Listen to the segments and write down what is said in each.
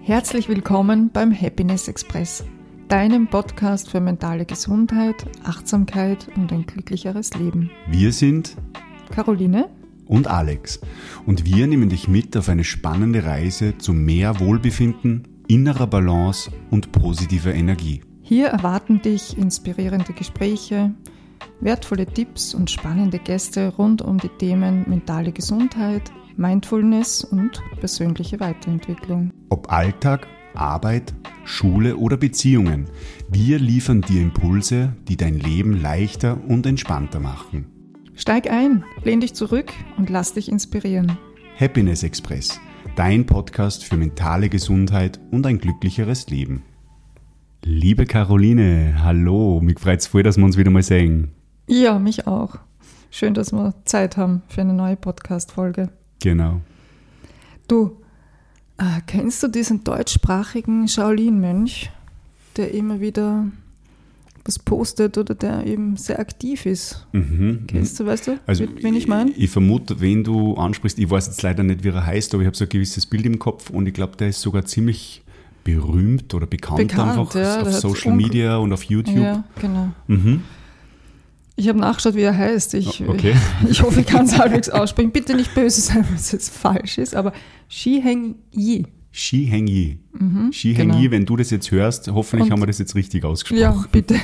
Herzlich willkommen beim Happiness Express, deinem Podcast für mentale Gesundheit, Achtsamkeit und ein glücklicheres Leben. Wir sind Caroline und Alex und wir nehmen dich mit auf eine spannende Reise zu mehr Wohlbefinden, innerer Balance und positiver Energie. Hier erwarten dich inspirierende Gespräche, wertvolle Tipps und spannende Gäste rund um die Themen mentale Gesundheit, Mindfulness und persönliche Weiterentwicklung. Ob Alltag, Arbeit, Schule oder Beziehungen, wir liefern dir Impulse, die dein Leben leichter und entspannter machen. Steig ein, lehn dich zurück und lass dich inspirieren. Happiness Express, dein Podcast für mentale Gesundheit und ein glücklicheres Leben. Liebe Caroline, hallo, mich freut es voll, dass wir uns wieder mal sehen. Ja, mich auch. Schön, dass wir Zeit haben für eine neue Podcast-Folge. Genau. Du, kennst du diesen deutschsprachigen Shaolin-Mönch, der immer wieder was postet oder der eben sehr aktiv ist? Kennst du, weißt du, also, wen ich meine? Ich vermute, wen du ansprichst, ich weiß jetzt leider nicht, wie er heißt, aber ich habe so ein gewisses Bild im Kopf und ich glaube, der ist sogar ziemlich berühmt oder bekannt einfach ja, auf Social Media und auf YouTube. Ja, genau. Ich habe nachgeschaut, wie er heißt. Okay. Ich hoffe, ich kann es halbwegs aussprechen. Bitte nicht böse sein, wenn es jetzt falsch ist, aber Shi Heng Yi. Shi Heng Yi. Shi Heng Yi, wenn du das jetzt hörst, hoffentlich haben wir das jetzt richtig ausgesprochen. Ja, bitte.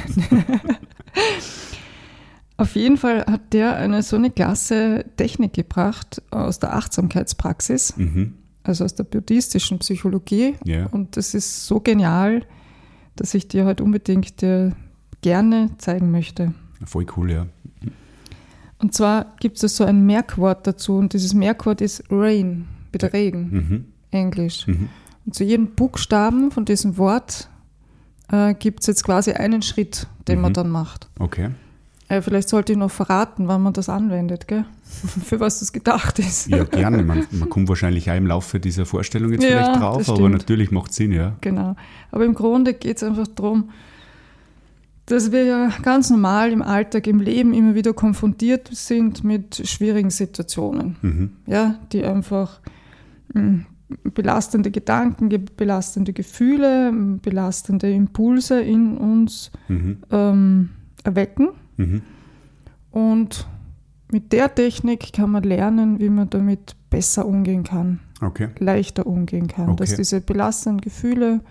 Auf jeden Fall hat der so eine klasse Technik gebracht aus der Achtsamkeitspraxis, also aus der buddhistischen Psychologie. Ja. Und das ist so genial, dass ich dir heute unbedingt gerne zeigen möchte. Voll cool, ja. Und zwar gibt es so ein Merkwort dazu und dieses Merkwort ist Rain, bitte Regen, Englisch. Und zu jedem Buchstaben von diesem Wort gibt es jetzt quasi einen Schritt, den man dann macht. Okay. Vielleicht sollte ich noch verraten, wann man das anwendet, gell? Für was das gedacht ist. Ja, gerne. Man kommt wahrscheinlich auch im Laufe dieser Vorstellung jetzt vielleicht drauf, aber natürlich macht es Sinn, ja. Genau. Aber im Grunde geht es einfach darum, dass wir ja ganz normal im Alltag, im Leben immer wieder konfrontiert sind mit schwierigen Situationen, ja, die einfach belastende Gedanken, belastende Gefühle, belastende Impulse in uns erwecken. Und mit der Technik kann man lernen, wie man damit besser umgehen kann, leichter umgehen kann, dass diese belastenden Gefühle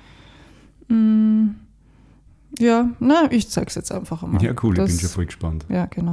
ich zeige es jetzt einfach einmal. Ja, cool, ich bin schon voll gespannt. Ja, genau.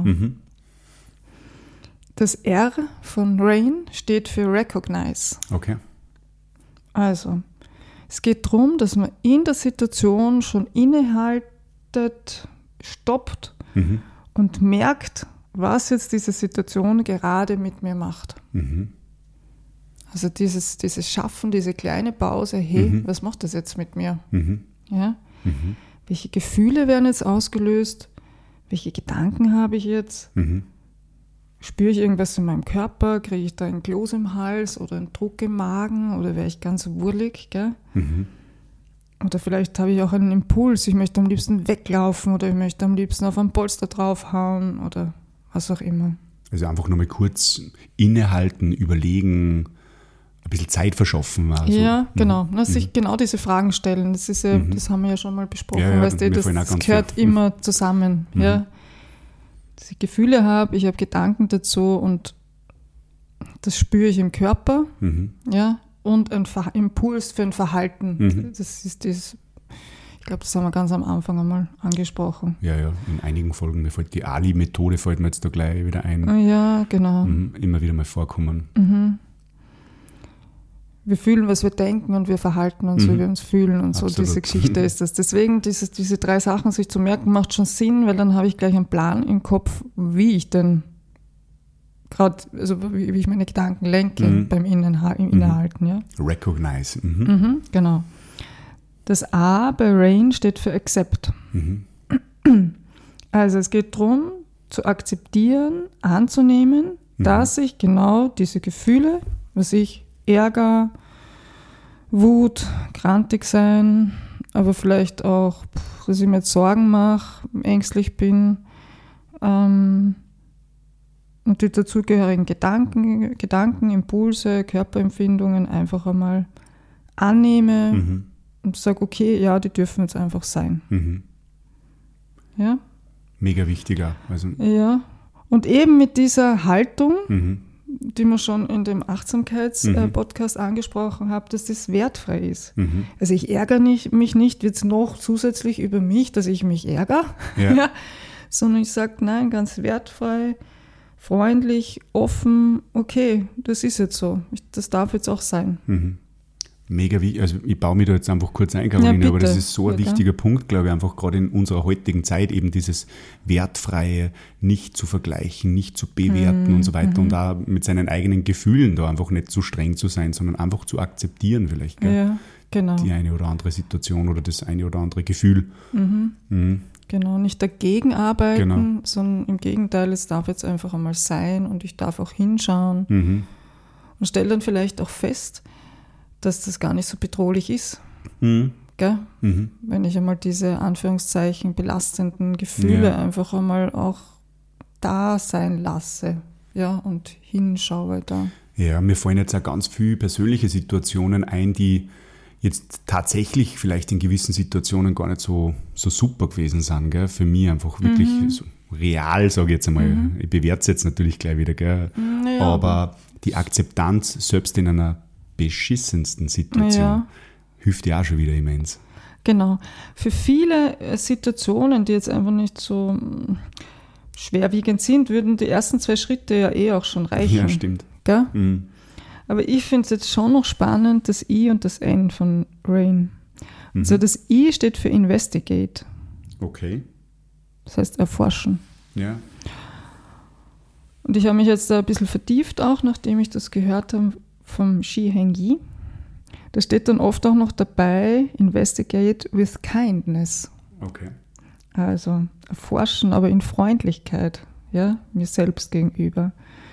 Das R von Rain steht für Recognize. Okay. Also, es geht darum, dass man in der Situation schon innehaltet, stoppt und merkt, was jetzt diese Situation gerade mit mir macht. Also dieses Schaffen, diese kleine Pause, hey, was macht das jetzt mit mir? Ja? Welche Gefühle werden jetzt ausgelöst? Welche Gedanken habe ich jetzt? Spüre ich irgendwas in meinem Körper? Kriege ich da einen Kloß im Hals oder einen Druck im Magen? Oder wäre ich ganz wurlig? Gell? Oder vielleicht habe ich auch einen Impuls. Ich möchte am liebsten weglaufen oder ich möchte am liebsten auf ein Polster draufhauen oder was auch immer. Also einfach nochmal kurz innehalten, überlegen, ein bisschen Zeit verschaffen. Also. Ja, genau. Sich genau diese Fragen stellen. Das ist ja, das haben wir ja schon mal besprochen. Ja, weißt du, das gehört immer zusammen. Ja. Dass ich Gefühle habe, ich habe Gedanken dazu und das spüre ich im Körper. Ja, und ein Impuls für ein Verhalten. Das ist ich glaube, das haben wir ganz am Anfang einmal angesprochen. Ja, in einigen Folgen. Mir fällt die Ali-Methode fällt mir jetzt da gleich wieder ein. Ja, genau. Immer wieder mal vorkommen. Wir fühlen, was wir denken und wir verhalten uns, wie wir uns fühlen und Absolut. So diese Geschichte ist das. Deswegen diese 3 Sachen sich zu merken, macht schon Sinn, weil dann habe ich gleich einen Plan im Kopf, wie ich denn gerade, also wie ich meine Gedanken lenke beim Innehalten. Ja? Recognize. Genau. Das A bei Rain steht für Accept. Also es geht darum, zu akzeptieren, anzunehmen, dass ich genau diese Gefühle, was ich Ärger, Wut, grantig sein, aber vielleicht auch, dass ich mir jetzt Sorgen mache, ängstlich bin und die dazugehörigen Gedanken, Impulse, Körperempfindungen einfach einmal annehme und sage, okay, ja, die dürfen jetzt einfach sein. Ja? Mega wichtiger. Also, ja. Und eben mit dieser Haltung, die wir schon in dem Achtsamkeits-Podcast angesprochen haben, dass das wertfrei ist. Also ich ärgere mich nicht jetzt noch zusätzlich über mich, dass ich mich ärgere, ja, sondern ich sage, nein, ganz wertfrei, freundlich, offen, okay, das ist jetzt so, das darf jetzt auch sein. Mega wichtig, also ich baue mich da jetzt einfach kurz ein, Caroline, ja, aber das ist so ein wichtiger Punkt, glaube ich, einfach gerade in unserer heutigen Zeit, eben dieses Wertfreie, nicht zu vergleichen, nicht zu bewerten und so weiter und da mit seinen eigenen Gefühlen da einfach nicht zu streng zu sein, sondern einfach zu akzeptieren vielleicht, gell? Ja, genau. Die eine oder andere Situation oder das eine oder andere Gefühl. Genau, nicht dagegen arbeiten, Genau. sondern im Gegenteil, es darf jetzt einfach einmal sein und ich darf auch hinschauen und stelle dann vielleicht auch fest, dass das gar nicht so bedrohlich ist. Gell? Wenn ich einmal diese Anführungszeichen belastenden Gefühle einfach einmal auch da sein lasse, ja, und hinschaue da. Ja, mir fallen jetzt auch ganz viele persönliche Situationen ein, die jetzt tatsächlich vielleicht in gewissen Situationen gar nicht so super gewesen sind, gell? Für mich einfach wirklich so real, sage ich jetzt einmal. Ich bewerte es jetzt natürlich gleich wieder, gell? Ja, aber die Akzeptanz, selbst in einer beschissensten Situation, hilft ja auch schon wieder immens. Genau. Für viele Situationen, die jetzt einfach nicht so schwerwiegend sind, würden die ersten 2 Schritte ja auch schon reichen. Ja, stimmt. Gell? Aber ich finde es jetzt schon noch spannend, das I und das N von RAIN. Also das I steht für Investigate. Okay. Das heißt erforschen. Ja. Und ich habe mich jetzt da ein bisschen vertieft auch, nachdem ich das gehört habe vom Shi Heng-yi. Da steht dann oft auch noch dabei, investigate with kindness. Okay. Also erforschen, aber in Freundlichkeit, ja, mir selbst gegenüber.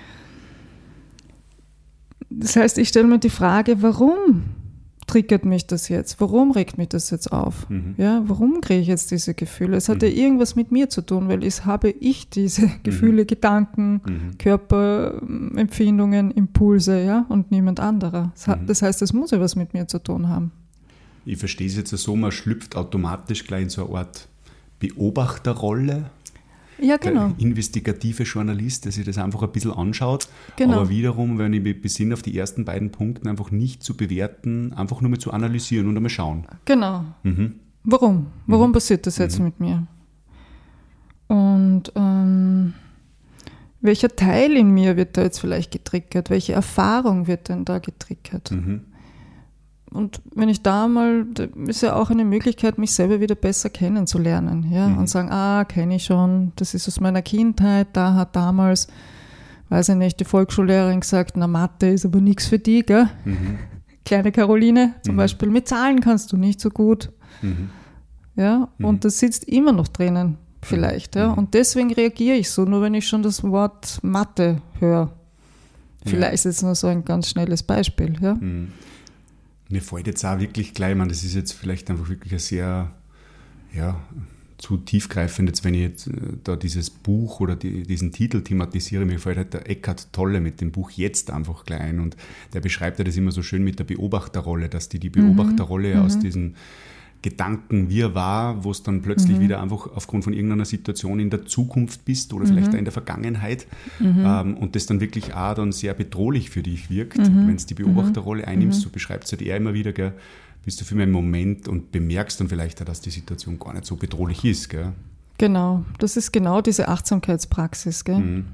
Das heißt, ich stelle mir die Frage, warum triggert mich das jetzt? Warum regt mich das jetzt auf? Ja, warum kriege ich jetzt diese Gefühle? Es hat ja irgendwas mit mir zu tun, weil habe ich diese Gefühle, Gedanken, Körperempfindungen, Impulse, ja, und niemand anderer. Das heißt, es muss ja was mit mir zu tun haben. Ich verstehe es jetzt so, man schlüpft automatisch gleich in so eine Art Beobachterrolle. Ja, genau. Der investigative Journalist, der sich das einfach ein bisschen anschaut. Genau. Aber wiederum, wenn ich mich besinne auf die ersten beiden Punkte, einfach nicht zu bewerten, einfach nur mal zu analysieren und einmal schauen. Genau. Warum? Warum passiert das jetzt mit mir? Und welcher Teil in mir wird da jetzt vielleicht getriggert? Welche Erfahrung wird denn da getriggert? Und wenn ich da mal, das ist ja auch eine Möglichkeit, mich selber wieder besser kennenzulernen, ja, und sagen, kenne ich schon, das ist aus meiner Kindheit, da hat damals, weiß ich nicht, die Volksschullehrerin gesagt, na, Mathe ist aber nichts für dich, gell? Kleine Caroline zum Beispiel, mit Zahlen kannst du nicht so gut, ja, und das sitzt immer noch drinnen, vielleicht, ja, und deswegen reagiere ich so, nur wenn ich schon das Wort Mathe höre. Vielleicht ist jetzt nur so ein ganz schnelles Beispiel, ja. Mir fällt jetzt auch wirklich gleich, man, das ist jetzt vielleicht einfach wirklich ein sehr, zu tiefgreifend, jetzt wenn ich jetzt da dieses Buch oder diesen Titel thematisiere, mir fällt halt der Eckhart Tolle mit dem Buch Jetzt einfach gleich ein und der beschreibt ja das immer so schön mit der Beobachterrolle, dass die Beobachterrolle aus diesen Gedanken Wirrwarr, wo es dann plötzlich wieder einfach aufgrund von irgendeiner Situation in der Zukunft bist oder vielleicht auch in der Vergangenheit und das dann wirklich auch dann sehr bedrohlich für dich wirkt, wenn es die Beobachterrolle einnimmst, so beschreibt es halt er immer wieder, gell, bist du für einen Moment und bemerkst dann vielleicht auch, dass die Situation gar nicht so bedrohlich ist. Gell? Genau, das ist genau diese Achtsamkeitspraxis. Gell?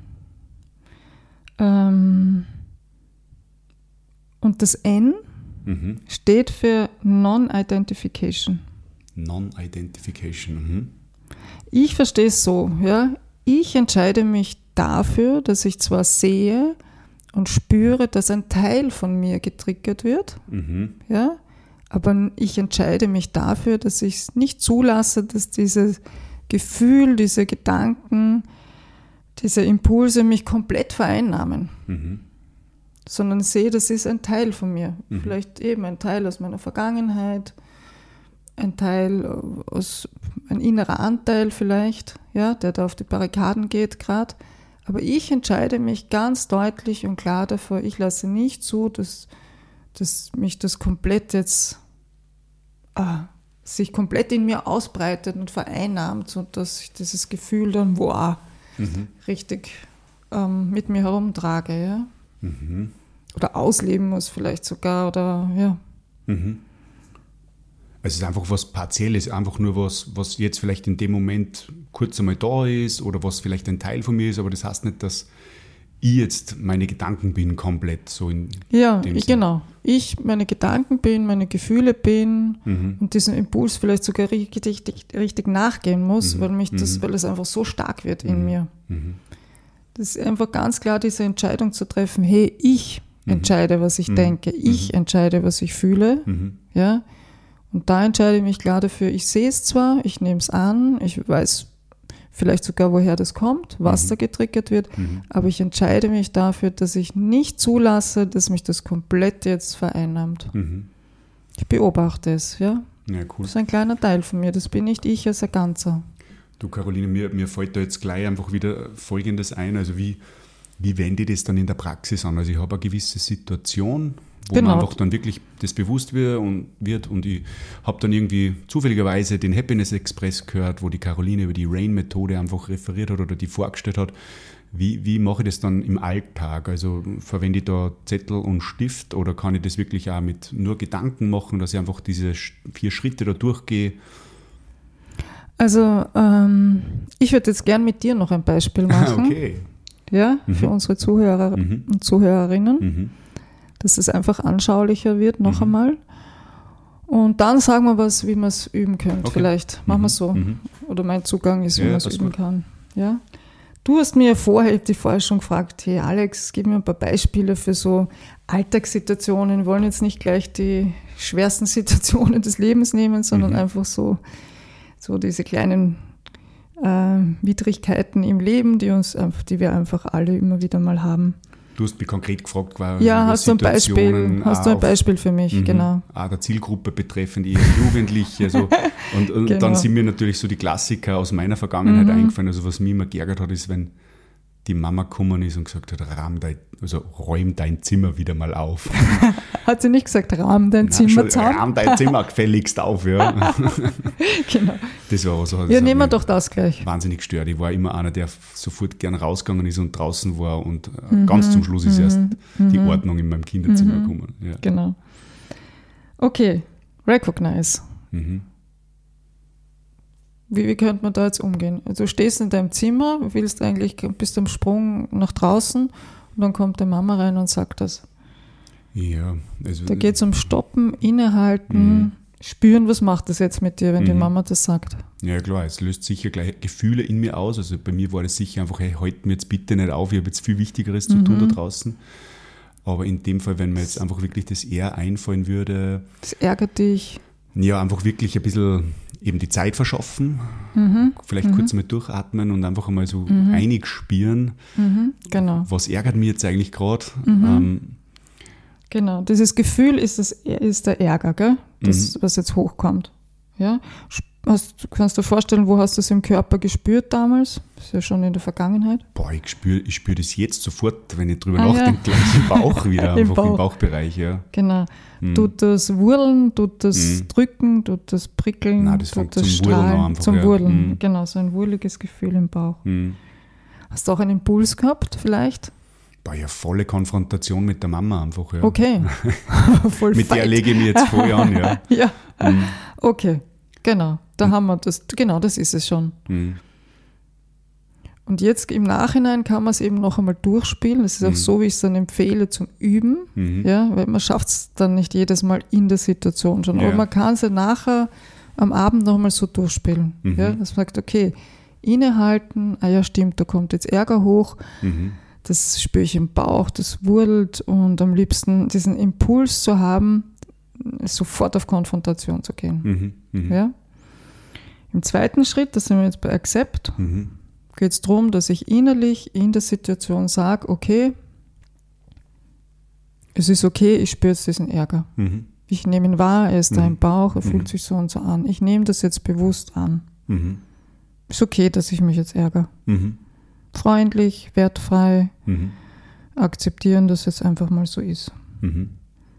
Und das N steht für Non-Identification. Non-Identification. Ich verstehe es so, ja. Ich entscheide mich dafür, dass ich zwar sehe und spüre, dass ein Teil von mir getriggert wird, ja, aber ich entscheide mich dafür, dass ich es nicht zulasse, dass dieses Gefühl, diese Gedanken, diese Impulse mich komplett vereinnahmen. Sondern sehe, das ist ein Teil von mir. Vielleicht eben ein Teil aus meiner Vergangenheit, ein innerer Anteil vielleicht, ja, der da auf die Barrikaden geht gerade. Aber ich entscheide mich ganz deutlich und klar dafür, ich lasse nicht zu, dass dass mich das komplett jetzt sich komplett in mir ausbreitet und vereinnahmt und dass ich dieses Gefühl dann richtig mit mir herumtrage, ja. Oder ausleben muss vielleicht sogar, oder ja. Also es ist einfach was Partielles, einfach nur was jetzt vielleicht in dem Moment kurz einmal da ist oder was vielleicht ein Teil von mir ist, aber das heißt nicht, dass ich jetzt meine Gedanken bin komplett so in dem Sinn. Genau. Ich meine Gedanken bin, meine Gefühle bin und diesem Impuls vielleicht sogar richtig nachgehen muss, weil es einfach so stark wird in mir. Das ist einfach ganz klar, diese Entscheidung zu treffen, hey, ich entscheide, was ich denke, ich entscheide, was ich fühle, ja. Und da entscheide ich mich klar dafür, ich sehe es zwar, ich nehme es an, ich weiß vielleicht sogar, woher das kommt, was da getriggert wird, aber ich entscheide mich dafür, dass ich nicht zulasse, dass mich das komplett jetzt vereinnahmt. Ich beobachte es, ja. Ja, cool. Das ist ein kleiner Teil von mir, das bin nicht ich als ein Ganzer. Du, Caroline, mir fällt da jetzt gleich einfach wieder Folgendes ein, also wie wende ich das dann in der Praxis an? Also ich habe eine gewisse Situation, wo mir einfach dann wirklich das bewusst wird und ich habe dann irgendwie zufälligerweise den Happiness Express gehört, wo die Caroline über die RAIN-Methode einfach referiert hat oder die vorgestellt hat. Wie mache ich das dann im Alltag? Also verwende ich da Zettel und Stift oder kann ich das wirklich auch mit nur Gedanken machen, dass ich einfach diese 4 Schritte da durchgehe? Also ich würde jetzt gern mit dir noch ein Beispiel machen. Okay. Ja, für unsere Zuhörer und Zuhörerinnen, dass es einfach anschaulicher wird, noch einmal. Und dann sagen wir was, wie man es üben könnte. Okay. Vielleicht machen wir es so. Oder mein Zugang ist, wie man es üben kann. Ja? Du hast mir vorher schon gefragt, hey Alex, gib mir ein paar Beispiele für so Alltagssituationen. Wir wollen jetzt nicht gleich die schwersten Situationen des Lebens nehmen, sondern einfach so diese kleinen Widrigkeiten im Leben, die wir einfach alle immer wieder mal haben. Du hast mich konkret gefragt, hast du ein Beispiel für mich, genau. Auch der Zielgruppe betreffend eher Jugendliche. Also, und genau. Dann sind mir natürlich so die Klassiker aus meiner Vergangenheit eingefallen. Also was mich immer geärgert hat, ist, wenn die Mama gekommen ist und gesagt hat, räum dein Zimmer wieder mal auf. Hat sie nicht gesagt, räum dein Zimmer zusammen? Räum dein Zimmer gefälligst auf, ja. Genau. Das war so. Ja, nehmen wir doch das gleich. Wahnsinnig gestört. Ich war immer einer, der sofort gern rausgegangen ist und draußen war und ganz zum Schluss ist erst die Ordnung in meinem Kinderzimmer gekommen. Ja. Genau. Okay, recognize. Wie könnte man da jetzt umgehen? Also du stehst in deinem Zimmer, bist am Sprung nach draußen und dann kommt die Mama rein und sagt das. Ja, also da geht es um Stoppen, Innehalten, spüren, was macht das jetzt mit dir, wenn die Mama das sagt. Ja klar, es löst sicher gleich Gefühle in mir aus. Also bei mir war das sicher einfach, hey, halt mir jetzt bitte nicht auf, ich habe jetzt viel Wichtigeres zu tun da draußen. Aber in dem Fall, wenn mir jetzt einfach wirklich das eher einfallen würde. Das ärgert dich. Ja, einfach wirklich ein bisschen eben die Zeit verschaffen, vielleicht kurz mal durchatmen und einfach einmal so einig spüren, genau. Was ärgert mich jetzt eigentlich gerade. Genau, dieses Gefühl ist der Ärger, gell? Das, was jetzt hochkommt. Ja? Kannst du dir vorstellen, wo hast du es im Körper gespürt damals? Das ist ja schon in der Vergangenheit. Boah, ich spür das jetzt sofort, wenn ich drüber nachdenke, gleich im Bauch wieder, einfach im Bauchbereich. Ja. Genau. Tut das Wurlen, tut das Drücken, tut das Prickeln, nein, das tut das zum Strahlen, Wurlen einfach, zum Wurlen. Genau, so ein wurliges Gefühl im Bauch. Hast du auch einen Impuls gehabt vielleicht? Boah, ja, volle Konfrontation mit der Mama einfach. Ja. Okay. Voll mit der lege ich mich jetzt voll an. Ja. Ja. Okay, genau. Da haben wir das. Genau, das ist es schon. Und jetzt im Nachhinein kann man es eben noch einmal durchspielen. Das ist auch so, wie ich es dann empfehle zum Üben. Ja, weil man schafft es dann nicht jedes Mal in der Situation schon. Aber man kann es ja nachher am Abend noch mal so durchspielen. Ja, dass man sagt, okay, innehalten, ja stimmt, da kommt jetzt Ärger hoch. Das spüre ich im Bauch, das wurdelt und am liebsten diesen Impuls zu haben, sofort auf Konfrontation zu gehen. Ja? Im zweiten Schritt, das sind wir jetzt bei Accept, geht es darum, dass ich innerlich in der Situation sage, okay, es ist okay, ich spüre jetzt diesen Ärger. Ich nehme ihn wahr, er ist da im Bauch, er fühlt sich so und so an. Ich nehme das jetzt bewusst an. Ist okay, dass ich mich jetzt ärgere. Freundlich, wertfrei, akzeptieren, dass es einfach mal so ist.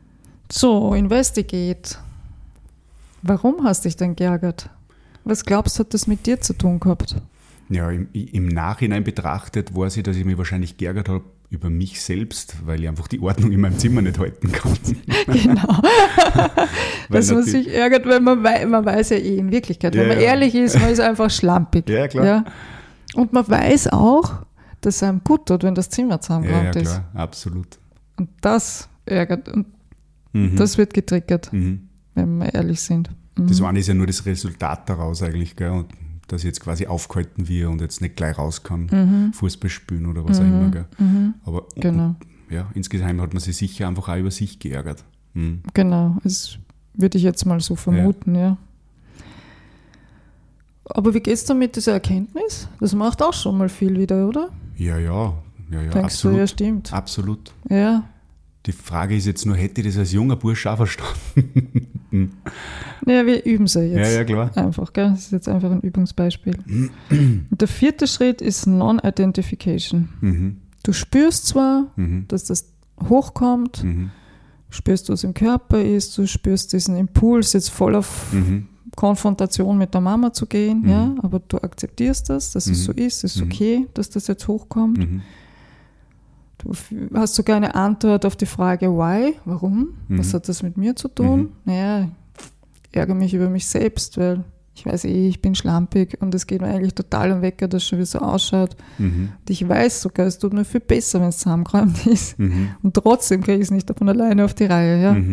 So, investigate. Warum hast du dich denn geärgert? Was glaubst du, hat das mit dir zu tun gehabt? Ja, im Nachhinein betrachtet weiß ich, dass ich mich wahrscheinlich geärgert habe über mich selbst, weil ich einfach die Ordnung in meinem Zimmer nicht halten kann. Genau. Dass man sich ärgert, weil man weiß ja eh in Wirklichkeit, wenn man ehrlich ist, man ist einfach schlampig. Ja, klar. Ja? Und man weiß auch, dass es einem gut tut, wenn das Zimmer zusammengeräumt ist. Ja, klar, absolut. Und das ärgert und das wird getriggert, wenn wir ehrlich sind. Das eine ist ja nur das Resultat daraus eigentlich, gell? Und dass ich jetzt quasi aufgehalten wird und jetzt nicht gleich raus kann, Fußball spielen oder was auch immer. Gell? Aber genau. Insgesamt hat man sich sicher einfach auch über sich geärgert. Genau, das würde ich jetzt mal so vermuten, ja. Aber wie geht es dann mit dieser Erkenntnis? Das macht auch schon mal viel wieder, oder? Ja, Denkst absolut. du, ja, stimmt. Absolut. Ja. Die Frage ist jetzt nur, hätte ich das als junger Bursch auch verstanden? Naja, wir üben sie jetzt. Ja, klar. Einfach, gell? Das ist jetzt einfach ein Übungsbeispiel. Und der 4. Schritt ist Non-Identification. Du spürst zwar, dass das hochkommt, spürst, was im Körper ist, du spürst diesen Impuls, jetzt voll auf Konfrontation mit der Mama zu gehen, ja, aber du akzeptierst das, dass es so ist, es ist okay, dass das jetzt hochkommt. Du hast sogar eine Antwort auf die Frage, why, warum, was hat das mit mir zu tun? Naja, ich ärgere mich über mich selbst, weil ich weiß ich bin schlampig und es geht mir eigentlich total am Wecker, dass es schon wieder so ausschaut. Und ich weiß sogar, es tut mir viel besser, wenn es zusammengeräumt ist. Und trotzdem kriege ich es nicht von alleine auf die Reihe. Ja?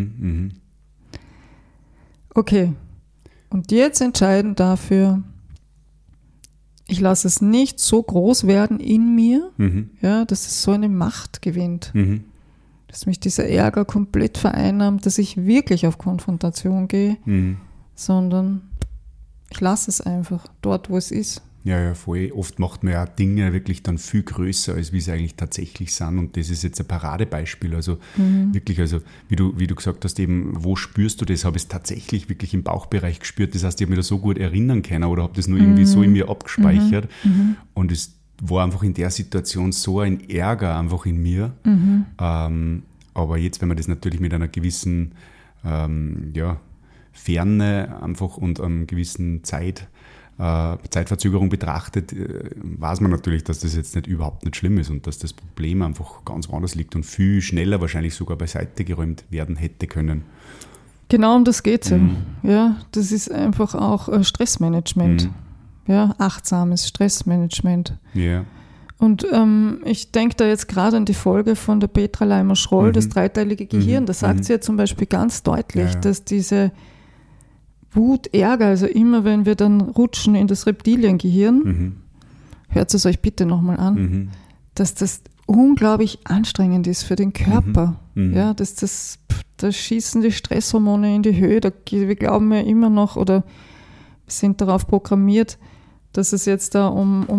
Okay, und jetzt entscheiden dafür, ich lasse es nicht so groß werden in mir, ja, dass es so eine Macht gewinnt. Dass mich dieser Ärger komplett vereinnahmt, dass ich wirklich auf Konfrontation gehe, sondern ich lasse es einfach dort, wo es ist. Ja, voll. Oft macht man ja Dinge wirklich dann viel größer, als wie sie eigentlich tatsächlich sind. Und das ist jetzt ein Paradebeispiel. Also wirklich, also wie du gesagt hast, eben, wo spürst du das? Habe ich es tatsächlich wirklich im Bauchbereich gespürt? Das heißt, ich habe mich da so gut erinnern können oder habe das nur irgendwie so in mir abgespeichert. Und es war einfach in der Situation so ein Ärger einfach in mir. Aber jetzt, wenn man das natürlich mit einer gewissen Ferne einfach und einem gewissen Zeitverzögerung betrachtet, weiß man natürlich, dass das jetzt überhaupt nicht schlimm ist und dass das Problem einfach ganz woanders liegt und viel schneller wahrscheinlich sogar beiseite geräumt werden hätte können. Genau, um das geht es ja. Ja, das ist einfach auch Stressmanagement. Ja, achtsames Stressmanagement. Ja. Und ich denke da jetzt gerade an die Folge von der Petra Leimer-Schroll, das dreiteilige Gehirn. Da sagt sie ja zum Beispiel ganz deutlich, dass diese Wut, Ärger, also immer wenn wir dann rutschen in das Reptiliengehirn, hört es euch bitte nochmal an, dass das unglaublich anstrengend ist für den Körper. Ja, da schießen die Stresshormone in die Höhe. Wir glauben ja immer noch oder sind darauf programmiert, dass es jetzt da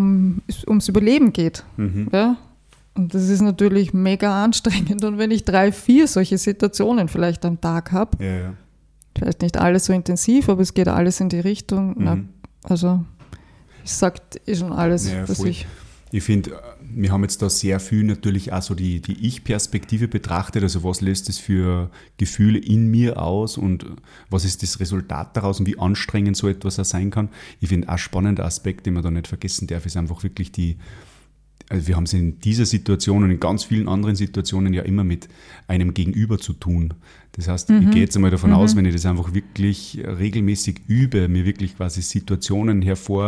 ums Überleben geht. Ja? Und das ist natürlich mega anstrengend. Und wenn ich 3, 4 solche Situationen vielleicht am Tag habe, vielleicht nicht alles so intensiv, aber es geht alles in die Richtung. Also ich sage schon alles, was ich... Ich finde, wir haben jetzt da sehr viel natürlich auch so die Ich-Perspektive betrachtet, also was löst das für Gefühle in mir aus und was ist das Resultat daraus und wie anstrengend so etwas auch sein kann. Ich finde, ein spannender Aspekt, den man da nicht vergessen darf, ist einfach wirklich also wir haben es in dieser Situation und in ganz vielen anderen Situationen ja immer mit einem Gegenüber zu tun. Das heißt, ich gehe jetzt einmal davon aus, wenn ich das einfach wirklich regelmäßig übe, mir wirklich quasi Situationen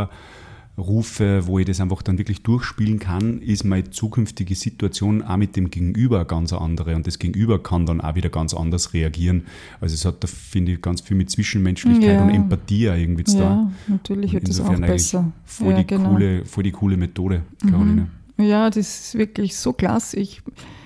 hervorrufe, wo ich das einfach dann wirklich durchspielen kann, ist meine zukünftige Situation auch mit dem Gegenüber eine ganz andere und das Gegenüber kann dann auch wieder ganz anders reagieren. Also es hat da, finde ich, ganz viel mit Zwischenmenschlichkeit und Empathie auch irgendwie zu tun. Ja, natürlich wird das auch besser. Voll die coole Methode, Caroline. Ja, das ist wirklich so klasse. Ich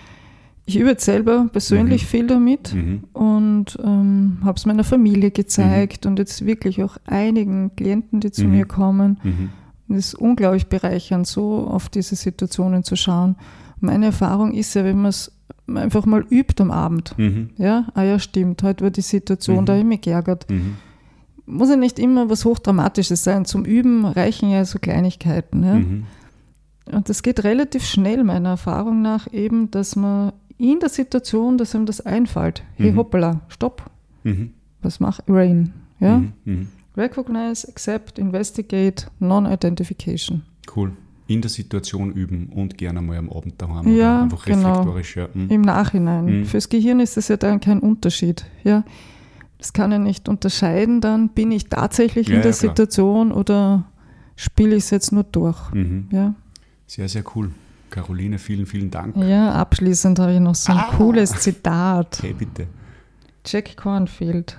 übe jetzt selber persönlich viel damit und habe es meiner Familie gezeigt und jetzt wirklich auch einigen Klienten, die zu mir kommen. Und es ist unglaublich bereichernd, so auf diese Situationen zu schauen. Meine Erfahrung ist ja, wenn man es einfach mal übt am Abend, ja, stimmt, heute war die Situation, da habe ich mich geärgert. Muss ja nicht immer was Hochdramatisches sein. Zum Üben reichen ja so Kleinigkeiten. Ja. Und das geht relativ schnell, meiner Erfahrung nach, eben, dass man in der Situation, dass ihm das einfällt. Hey, hoppala, stopp. Was macht Rain? Ja? Recognize, accept, investigate, non-identification. Cool. In der Situation üben und gerne mal am Abend daheim. Ja, oder einfach reflektorisch. Ja. Im Nachhinein. Fürs Gehirn ist das ja dann kein Unterschied. Ja? Das kann ja nicht unterscheiden dann, bin ich tatsächlich in der Situation oder spiele ich es jetzt nur durch. Ja? Sehr, sehr cool. Caroline, vielen, vielen Dank. Ja, abschließend habe ich noch so ein cooles Zitat. Okay, bitte. Jack Cornfield.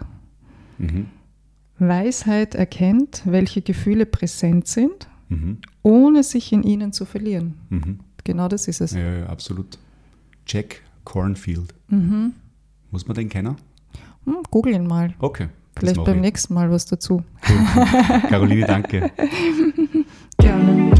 Weisheit erkennt, welche Gefühle präsent sind, ohne sich in ihnen zu verlieren. Genau das ist es. Ja, absolut. Jack Cornfield. Muss man den kennen? Google ihn mal. Okay. Vielleicht beim nächsten Mal was dazu. Cool. Caroline, danke. Gerne.